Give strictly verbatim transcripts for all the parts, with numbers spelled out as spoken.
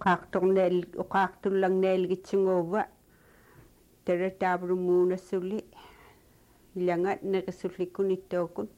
uqaaqtorneel uqaaqtullarneelgitsinguuva tara taavlumuunassulli ilanga neqissullikkunittuukun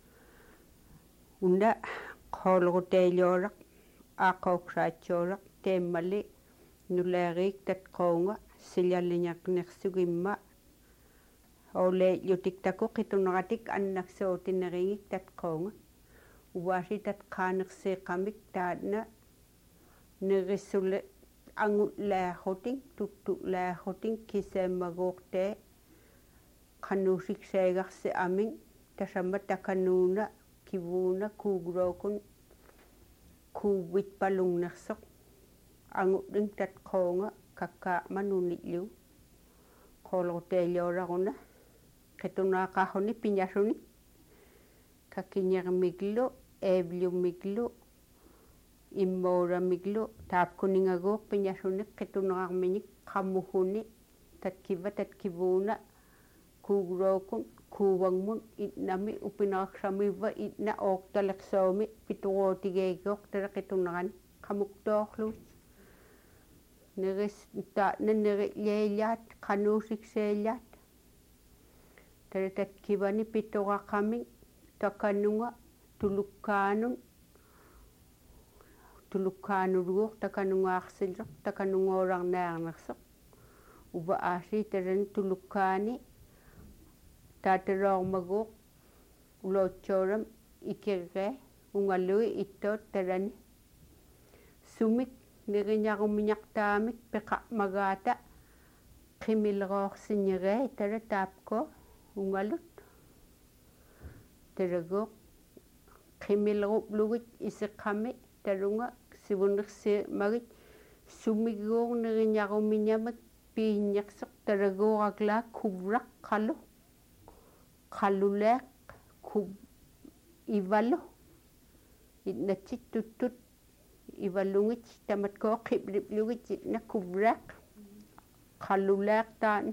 unna qoolruteelioraq aaqauqsaatsuuraq teemmali nulaariik tatqoonga sillalliñaqnerсугимма ole yutiktaku qituneratik annaksuutinerigik tatqoonga uwaasi tatqaanersiiqamik taatna nerissulle angullaarutin tuttullaarutin kiseemmaguurtee qanuusiksaagarsi amin tasamma takanuuna kivuuna kuugulookun kuuvitpalunnersoq angulling tatqoonga kakkaa'manunillu qoolruteelioraruna qitunaaqaarruni piñasuni kakiñermiglu eevliummiglu immooramiglu taapkuningaguuq piñasuni qitunerarminik qammuhuni tatkiva tatkivuuna kuugulookun kuuvangmun itnami upineraqsamiva itna oortaleqsoomi pituruutigeegiuq tara qitunerani qamuktoorluut neris taatna nerileiliaat qanuusikseiliaat tara tatkivani pituraqami takanunga tulukkaanun tulukkaanuluuq takanungaarsilloq takanungoorarnaarnersoq uva aasi tarani tulukkaani taataroormaguuq ulootsuuram ikirree ungalui ittoot tarani sumik neriñarumiñaqtaamik peqa'magaata qimilroorsiñeree tara taapko ungalut taraguuq qimilruplugit isiqqami tarunga sivunersiimagit sumiguuq neriñarumiñamik piiññersoq taraguuraqlaaq kuvraq qalu qaluleeq kub ivalu itnatsit tuttut ivalungit tamatkoo qibliplugit itna kuvraaq qaluleeq taan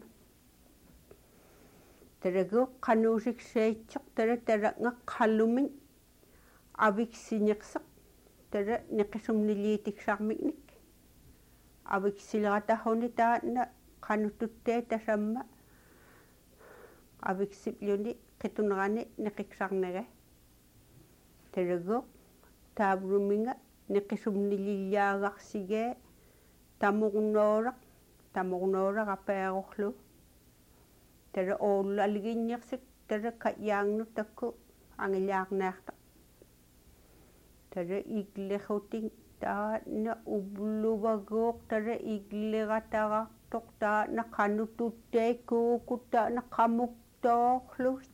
taraguuq qanuusikseitsoq tara taraqngaq qalumin aviksiñersoq tara neqisumniliitiksarmiknik aviksileratahuni taatna qanututtee tasamma aviksipljuni qitunerani neqiksarnere taraguuq taavruminga neqisumnilillaagaqsigee tamurnooraq tamurnooraq apeerorlu tara oollalgiññersik tara kayaangnu takku angillaarnaarta tara iglerutin taatna ubluvaguuq tara iglerataqartoq taatna qanututtee kuukut taatna qamuktoorlut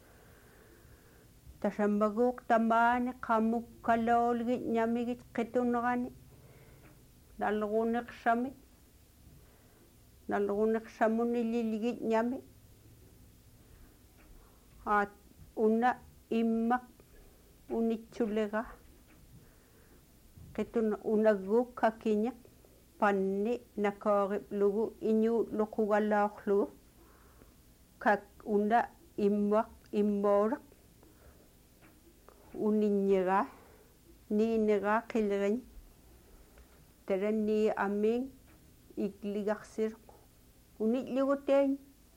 tasammaguuq tamaani qamukkaloolgit ñamigit qitunerani nalruneqsami nalruneqsamunililgit ñami aat unna immaq unitsulega qitun unagguuk kakiñaq panni nakooriplugu iñuutluqugalaorlugu kak unna immaq immooraq uniññegaa niinegaa qilriñ tara nii amiin igligarsiruq unilluguteeñ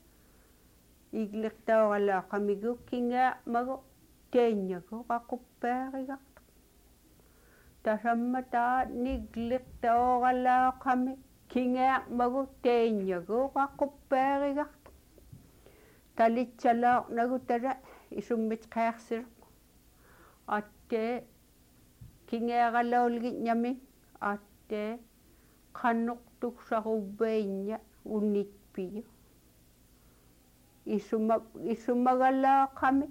igliqtaoralaaqamigu kingaa'magu teeññagu qaquppeerigartuq tasamma taat nigliqtaoralaaqami kingaa'magu teeññagu qaquppeerigartuq talitsalaornagu tara isummit qeersiruq attee kingeeraloolgit ñami attee qanuqtuksaruvveiñña unitpiyu isuma isumagalaaqami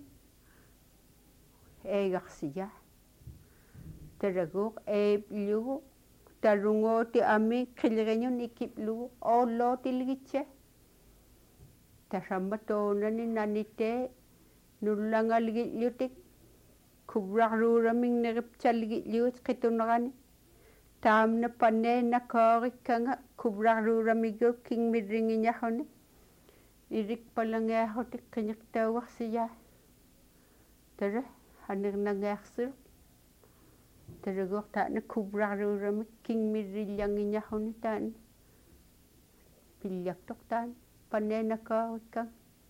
eegarsiya taraguuq eeplugu tarungooti ami qilriñun ikiplugu oollootilgitse tasamma toonani nanitee nullangalgillutik kuvraqruuraming neripchalgilluut qitunerani taamna panneena koorikkanga kuvraqruuramiguk kingmirringiñarruni irikpalangearrutik qiñiqtaugarsiya tara anirnangearsiruq Terego taana kubrarurami kingmirrillangiñahuni taan pillaktoq taan panenakaawikka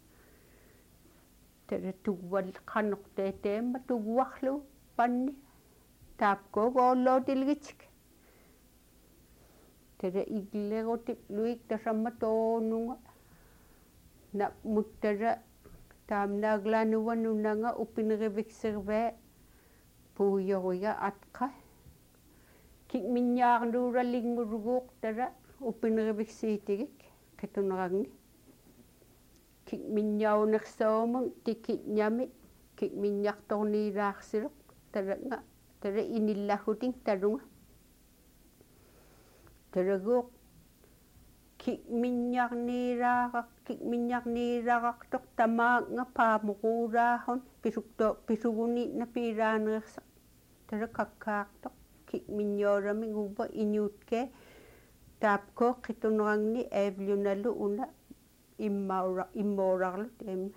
tere tugwal qanorteeteemma tugwarlu panni taapko goolootilgitsik tere iglerutipluik tasamma toonunga na muttara taamnaaglaanuwanunanga upineriviksirvee puuyoriga atqa kikminyaarnuuralingmuruguuq tara upineriviksiitigik qitunneragni kikminyaaunersaumung tikitñami kikminñartorniiraarsiluq taranga tara inillahuting talunga taraguuq kikminñarniiraaqaq kikminñarniiraqartoq tamaanga paamuquuraahun pisukto pisuguni'na piiraaneersa tara kakkaartoq kikminyoorami guva iñuutke taapko qitunnerangni aavlunalu una immaura immoorarlu teemna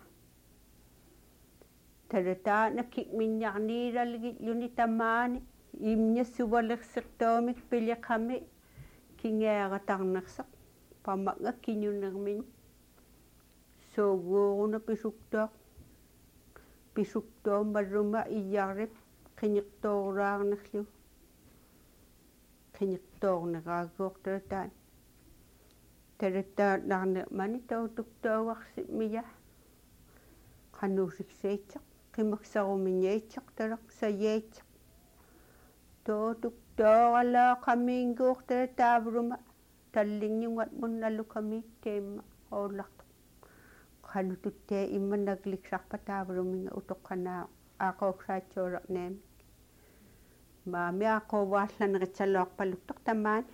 tara taana kikminñarniiralgi'lluni tamaani imñassuvalersertoomik piliqami kingeeratarnersaq pamanga kiñunermin sooguuruna pisuktoq pisuktoomalluma iyarrip qiñiqtooraarnerlu qiñiqtoorneraaguortara taan tarataalarnermani tautuktoagarsimmiya qanuusiksiitseq qimaksarumiñiitseq taraq sayiitseq tootuktooralaa qamiinguurtara taavluma tallingnungat munnalukamiik teemma oollartoq qanututtee immanakliksarpa taavluminga utoqqanaa aaqooksaatsuulerneemi maami aqoovaallaneritzaloorpaluktoq tamaani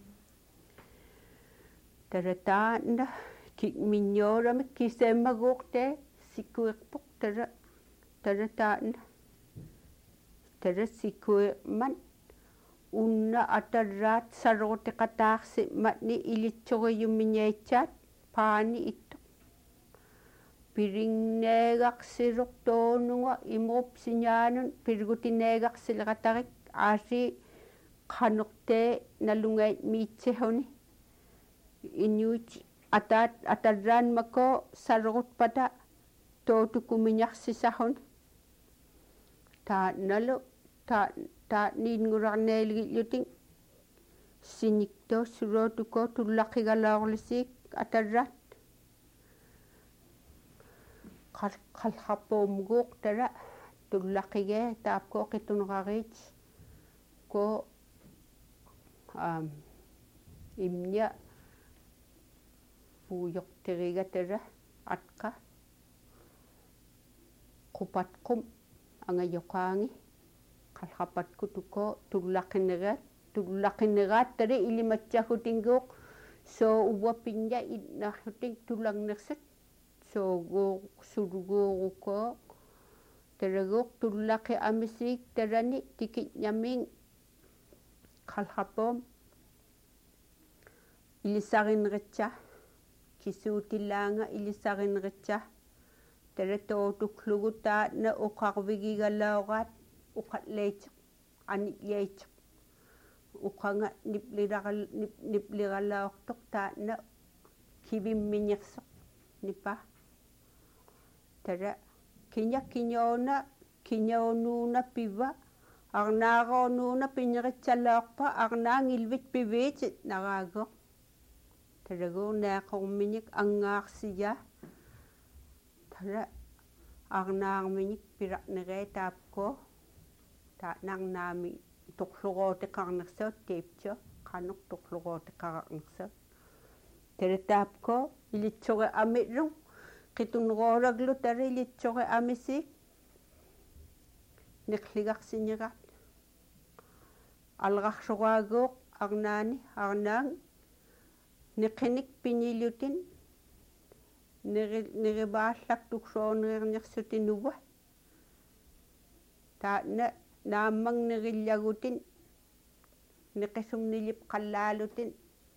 tarataanna kikminyoorami kiseemmaguurtee sikuiqpoq tara tarataanna tara sikuiqman unna atarraat sarutiqataarsimmatni ilitsuriyummiñaitsaat paani ittoq piringneegarsiruq toonunga imrup siñaanun pirgutineegarsileqatarik aasi qanortee nalungait miitsihuni iñuit ataat atarraanmako sarrutpata tootukumiñarsisahun taannalu ta taatniingurarneeligilluting sinikto surootuko tullaqigalaorlisiik atarraat qal qalqapoomguuq tara tullaqigee taapko qitunqariit ko am imña puuyoqtiriga tara atqa qupatqum angayoqaangi qalqapatkutuko tullaqineraat tullaqineraat tara ilimatsahutinguuq soo uwapinña itnaarruting tulangnersat sooguuq surguuruko taraguuq tullaqi amisiik tarani tikitñamiing qalqapoom ilisarineritsa kisuutilaanga ilisarineritsa tara tootuklugu taatna uqarvigigalaoraat uqatleitseq ani'yaitseq uqanga nipliragal nipliralaortoq taatna kivimmiñerseq nipa tara kiña kiñoona kiñoonuuna piva arnaaroonuuna piñeritsalaorpa arnaangilvit piviitsit naraagoq taraguur naaqormiñik angaarsiya tara arnaarmiñik piraqneree taapko taanarnaami tuqlugootiqarnersuut tiipsio qanuq tuqlugootiqaraqnersuut tara taapko ilitsuri amirrung qitunroolaglu tara ilitsuri amisiik niqligarsiñerat alqarsuruaguuq arnaani arnaang niqinik piñillutin niri nirivaallaktuksoonerinersutinuvva taatna naammang nirillagutin niqisumnilip qallaalutin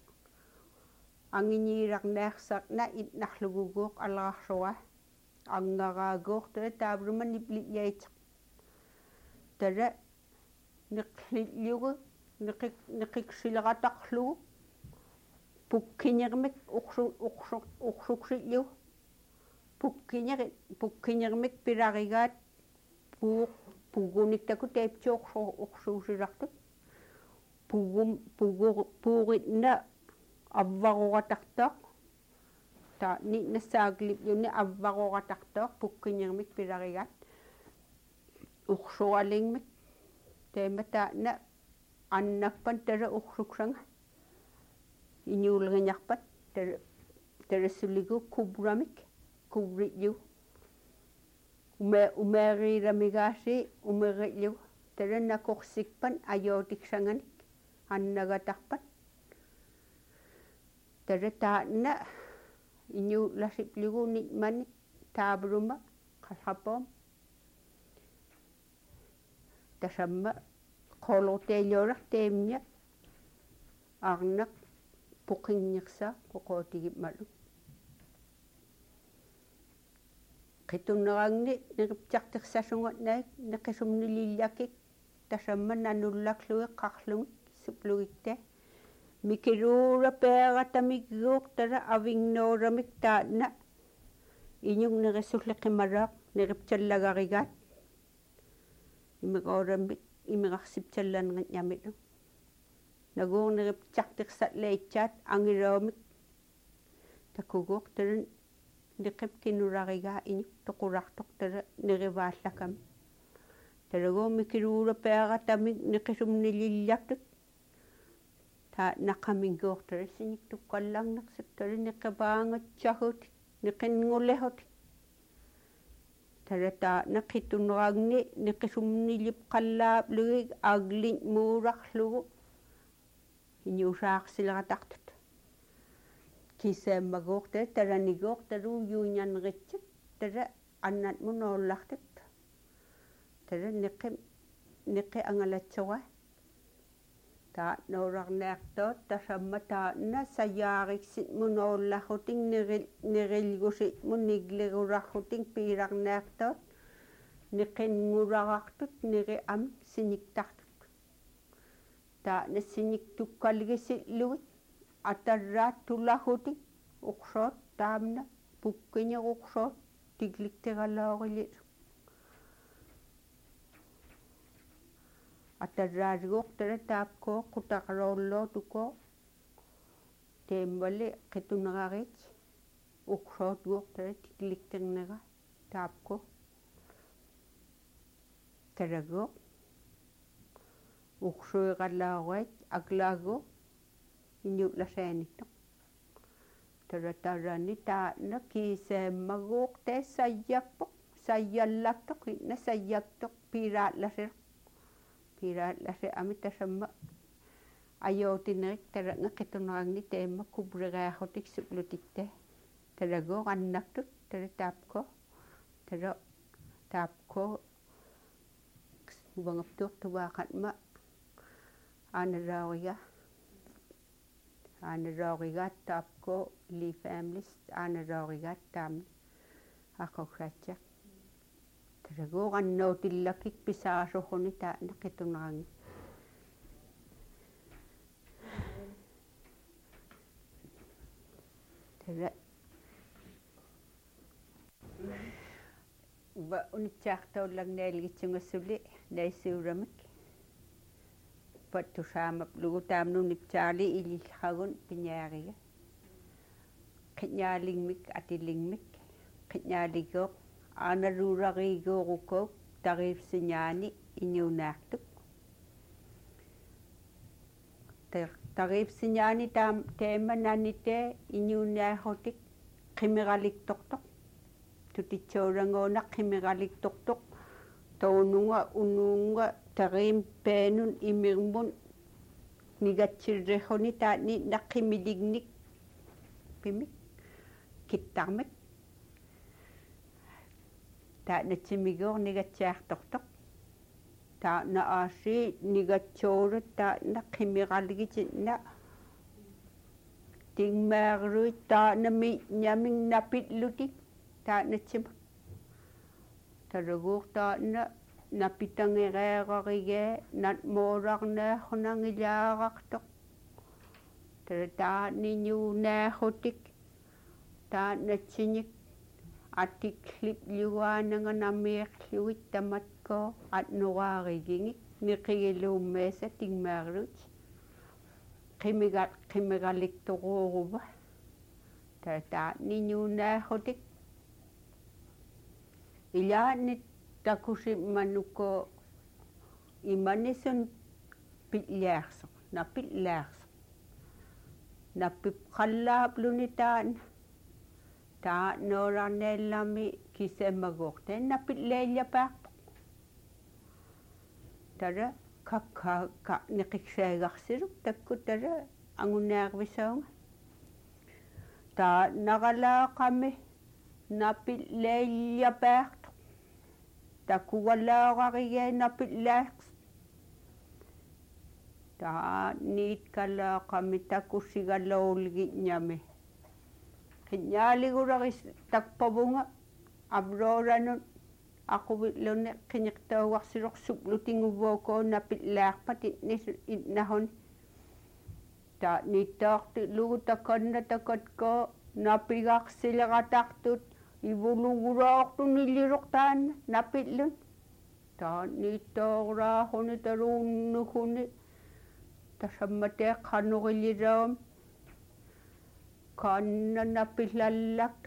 angiñiirarneersaqna itnarluguguuq alaqarsua angaraaguuq tara taavluma nipli'yaitseq tara neqlillugu neqik neqiksilerataqlugu pukkiñermik uqsu uqsu uqsuqsillu pukkiñeri pukkiñermik pilarigaat puuq puguniktaku teiptiuqsu uqsuusilartut pugum pugu puuritna avvarurataqtaq ta ni nassaaglipjunni avvarurataqtaq pukkiñermik pilarigaat uqsualingmik teemataana annakpan tara uqsuksanga iñuuleriñarpat tara tarassuligu kubramik kubrillu ume umeeriilamigaasi umerillu tara nakorsikpan ajootiksanganik annagatarpat tara taana iñuulasiplugu nitmanik taavluma qalqapoom tasamma qolorteilluaraq teemña arnaq puqinñersa qoqootigipmalu qitunnerangni niqiptiartirsassungatnaik neqisumnilillakik tasamma nanullaklugi qarlugik suplugikta mikiluura peeratamigguuq tara avinnooramik taanna iñuk neqissulliqimaraaq neqiptallagarigaat imiqooramik imiqarsiptallaneriñamilu naguurneriptiartirsatleitsaat angiloomik takuguuq tara niqip kinularigaa iñuk toqurartoq tara nerivaallakami taraguu mikiluura peeratamik neqisumnilillaktuk ta naqamingguuq tara siñik tuqqallarneqsut tara neqipaangatsagut neqinngulehutik tara taana qitunneragni neqisumnillip qallaaplugi aglin muurarlugu iñuusaaqsilerataqtut kiseemmaguuq tara taraniguuq taruu yuuñanneritsit tara annatmu noollartut tara neqi neqi angalatsuga taa noorarneartoot tasamma taana sayaariksit munoollarrutik neril nerilgusit muniglerurarrutik piilarneartoot neqinngularartut neri am siñiktartut taana siñiktukkalgisilluit atarraat tularrutik uqsoot taamna pukkiñeruqsoot tiklikteraloorillit atarraariguuq tara taapkoo qutaqaroolluutukoo teemmali qitunerarit uqsootguuq tara tiklikternera taapko taraguuq uqsuiqalaaruat aklaagu iñuulasaaniktoq tara tarani taana kiiseemmaguuq te sayyappoq sayyallaktoq inna sayyaktoq piiraatlaseq piiraatlase ami tasamma ajootinerik tara neqitunneragni teemma kubrigaarrutik suplutikte taraguuq annaktut tara taapko tara taapko uvangaptuuq tuvaaqatma aanalaoriga aanalaorigaat taapko li families aanalaorigaat taamni aqoqsaatsa taraguuq annootillakik pisaasuquni taana qitunneragni tara uva unitsaartaullagnailgitsungassuli naissuuramik pattusaamap lugutaamnu niptaali ilillqagun piñaariga qiñaalingmik atilingmik qiñaaligooq aanalulariiguurukook tariipsiñaani iñuunaartuk tariipsiñaani taam teema nanitee iñuunaarrutik qimiraliktortoq tutitsuuranguunaq qimiraliktortoq toununga unuunga tariim peenun imirmun nigatsirrihuni taani naqqimilignik pimik kittarmik taanatsimigoor nigatsiartortoq taana aasi nigatsuurut taana qimiraligititna tingmaaruit taana miñaming napitlutik taanatsima taraguur taana napitangereerarige nat moorarnaahunangilaarartoq tara taaniñuunaahutik taanatsinik atikliuaananga namiiqlugit tamatko atnoraarigingik niqigiluummeesa tingmaarlut qimiga qimigaliktoruuruva tara taaniñuunaahutik ilaanit takusimmanuko imanisun pitliarso napitliarso nappipqallaapluni taan taa noorarneellami kisemagorten napitleellapaarpo tara kakka ka niqikseegarsiluk takku tara angunaarvisaunga taa nagalaaqami napitleellapaarto takuwalaaqarige napitlaaqs taa niitkalaaqami takussigaluulgiñami qiñaaliguraris takpavunga abrooranun aquvilluni qiñiqtauarsiloq suplutinguvuoko napitlaarpat itnis itnahun taa niittaartilugu takonna takatko napigarsileqatartut ivuluguraortunilliruq taanna napillun taa niittaoraahuni taruunnuhuni tasammatee qanurillilaum kanna napillallakta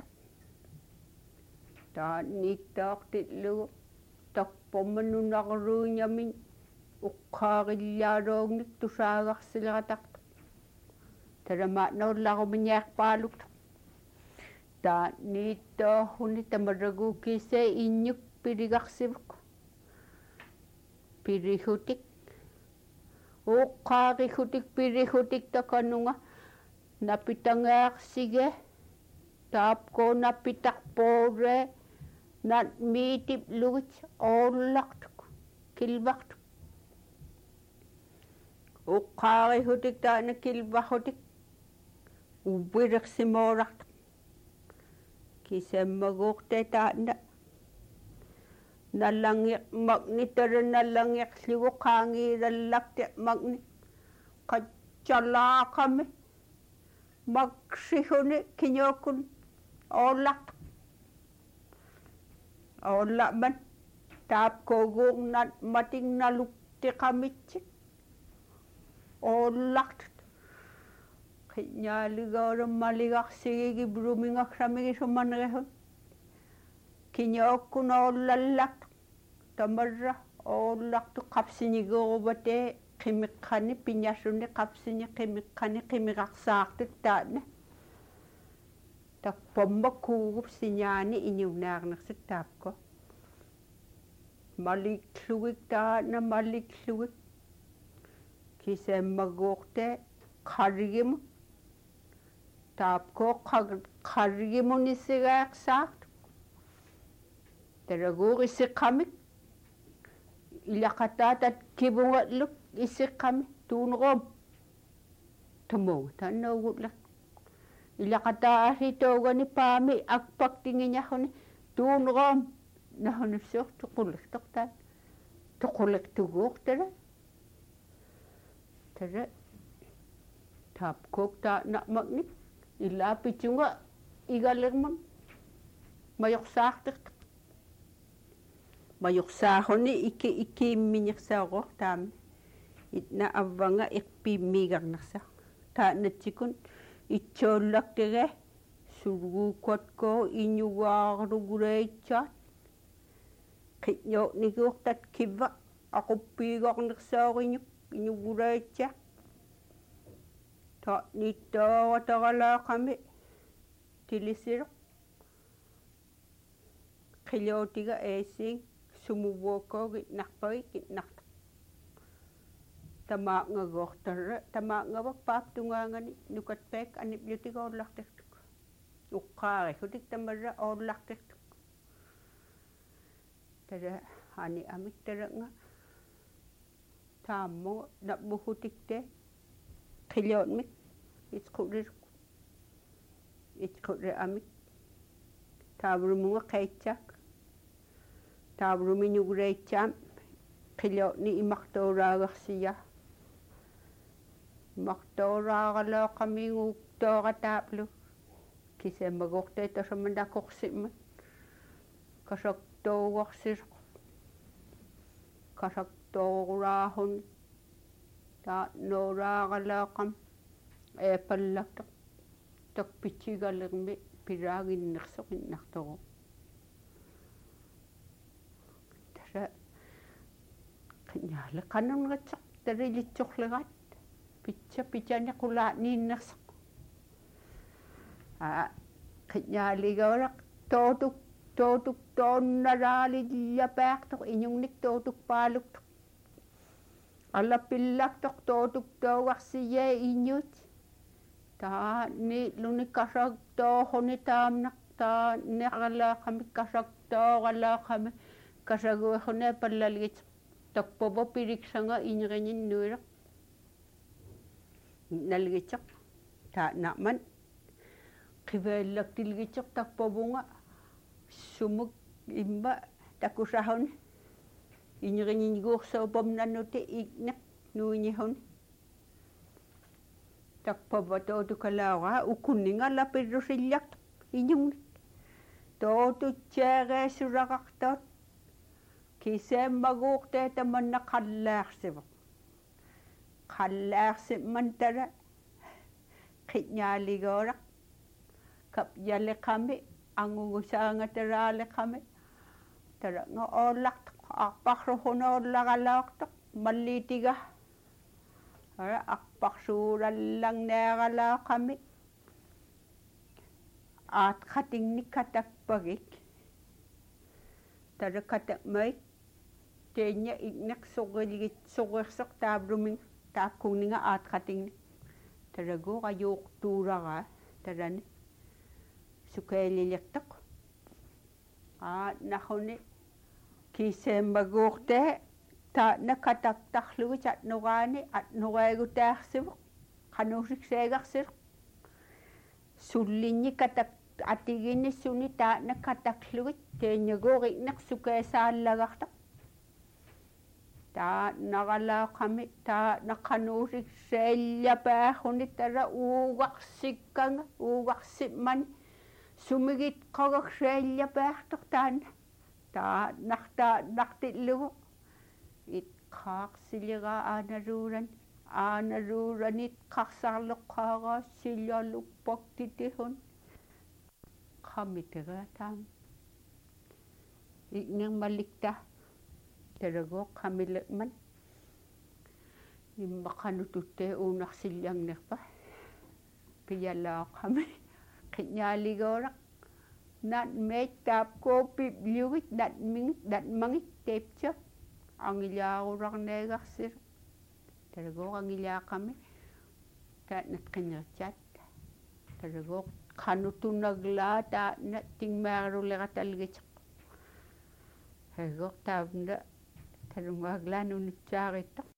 taa niittaartillugu takpommanunaqruuñamin uqqaarillaaroognik tusaagarsileqatarta taramaatnoorlarumiñaarpaalukta taa niittaahuni tamaragukise inñuk pirigarsivuk pirihutik uqqaarihutik pirihutik takanunga napitangearsige taapko napitarpoore nat miitiplugit oollaqtuk kilvartuk uqqaarihutik taana kilvahutik uwiriqsimoorartuk kisemmaguurte taana nalangiq magni tara nalangiqlugu qaangiirallakte magni qatjalaaqami maksihuni kiñookun oollaqtuk oollaman taapkoguuq nat matingnaluktiqamitsi oollaqtut qiñaaligoora maligarsigigi brumingaksamigisummanrihun kiñookkun oollallaqtuk tamarra oollaqtu qapsiniguruvatee qimiqqani piñassuni qapsini qimiqqani qimiqarsaartut taana takpomma kuugup siñaani iñunaarnersut taapko malikklugik taana malikklugik kisemmaguurte qarigimu taapko qarigimunisigaaqsaartu taraguurisiqqamik ilaqataatat kivungatluk isiqqami tuuneroom tamunga taannaugutlaq ilaqataaritoogani paami akpaktingiñahuni tuuneroom nahunussuq tuqulliqtoqtaat tuqulliqtuguuqtara tara taapkook taana'maqnik ilaapitsunga igalermang mayoqsaartiq mayoqsaahuni iki ikkiimmiñiqsaaroq taami itna avvanga iqpiimmiigarnersa taanatsikun itsoolaktige surguukotko iñugaarlugureitsaat qiño'niguurtat kivva aquppiigornersaoriñuk iñugureitsa ta niittaorataqalaaqami tilisiroq qilootiga eesiing sumuvuokoogi narpagik itnartuq tamaaqngagortarra tamaaqngavak paaptungaangani nukatpeek aniplutigorlartirtuk uqqaarihutik tamarra oorlartirtuk tara ani amik taranga taammo napmuhutikte qilootmik itquriruk itqurri amik taavrumuga qaitsak taavrumiñugureitsaam qilio ni imartuuraagersia martuuraaralooqamigu toorataaplu kisemagorte tasamandaqorsimmat kasaktoogorsisoq kasaktooruraahun ta nooraagalaqam eepallaqtoq takpitsigalermi piraaginnersoq innartoru tasa qinyaale qanungatsoq tarilitsorlerat pitsa pitani qulaaniinnersoq a qinyaaligauraq tootuk tootuk toonnaraalillapаартоq inungnik tootuk paaluktoq аллаппиллартоq tootuk toogarsiye iñut taa ni lunikasag toohuni taamnaq taa neralaaqamik kasag tooralaaqami kasaguerhune pallalgit takpovo piriksanga inrininnuileq nalgitsoq taa na'man qiveellaktilgitsoq takpovunga sumuk imma takusahun inrininguursoopomnanuti igneq nuinihun takpava tootukalaura ukunninga lapirrusillaq iñungnik tootutseegeesuraqartoot kiseemmaguurtee tamanna qallaarsivoq qallaarsimman tala qinyaaligooraq kapyaleqami angugusaangateraaleqami taranga oollartoq arparruhunoorlaqalaortoq malliitiga ara arparsuurallarneeralaaqami aatqatingnik katakpagik tara katakmaik teenya igneq soqilgit soqersoq taavluming taakkunninga aatqatingnik taraguqajuuqtuuraraa tarani sukeeliliqtoq aa nahuni kiseemmaguurtee taana kataktarlugit atnuraani atnureegutaarsivoq qanuusikseegarsiloq sullinni katak atiginnissuni taana katakllugit teenyaguuriqneq sukeesaallagartoq taa naralaaqami taa naqanuusikseellapaaxuni tara uugarsikkanga uugarsimmani sumigit qagagseellapaartoq taana taa nartaa nartillugu itqaaqsiligaa aanaruuran aanaruuranit qarsarluqqaagaa sillaluppaktitihun qamitegaa taam ignermalikta taraguoq qamileqman immaqanututtee uunarsillarnerpa piyalaaqami qinyaaligooraq nat meet taapkoopip liugit natmingit natmangit teeptiot angillaarurarneegarsil taraguoq angillaaqami taanat qinnertiat taraguoq qanutunaglaa taana tingmaaruleqatalgiteq hegoq taavna tarungaaglaa nunutsaarittaq